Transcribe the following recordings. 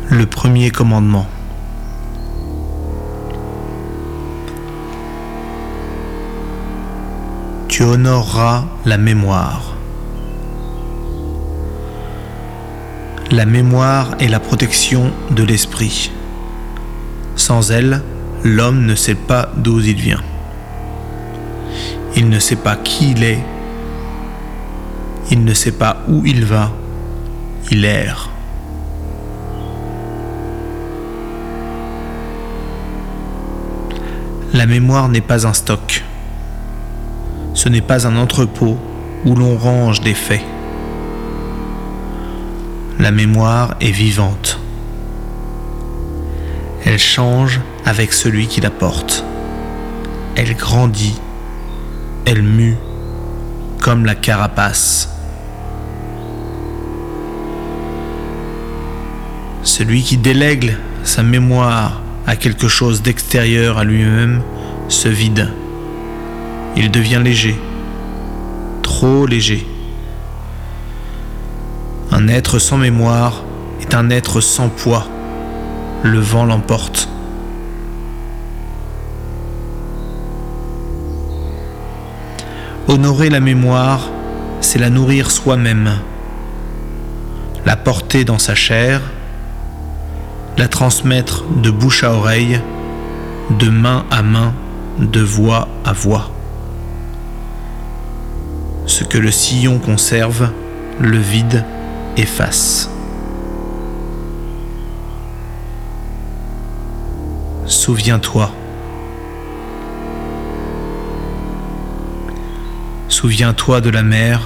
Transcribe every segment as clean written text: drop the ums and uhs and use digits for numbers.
Le premier commandement. Tu honoreras la mémoire. La mémoire est la protection de l'esprit. Sans elle, l'homme ne sait pas d'où il vient. Il ne sait pas qui il est. Il ne sait pas où il va. Il erre. La mémoire n'est pas un stock. Ce n'est pas un entrepôt où l'on range des faits. La mémoire est vivante. Elle change avec celui qui la porte. Elle grandit, elle mue, comme la carapace. Celui qui délègue sa mémoire à quelque chose d'extérieur à lui-même se vide. Il devient léger, trop léger. Un être sans mémoire est un être sans poids. Le vent l'emporte. Honorer la mémoire, c'est la nourrir soi-même, la porter dans sa chair, la transmettre de bouche à oreille, de main à main, de voix à voix. Ce que le sillon conserve, le vide efface. Souviens-toi. Souviens-toi de la mer.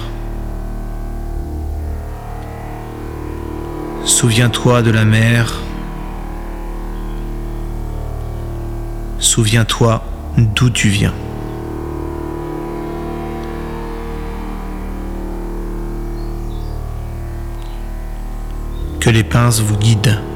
Souviens-toi de la mer. Souviens-toi d'où tu viens. Que les pinces vous guident.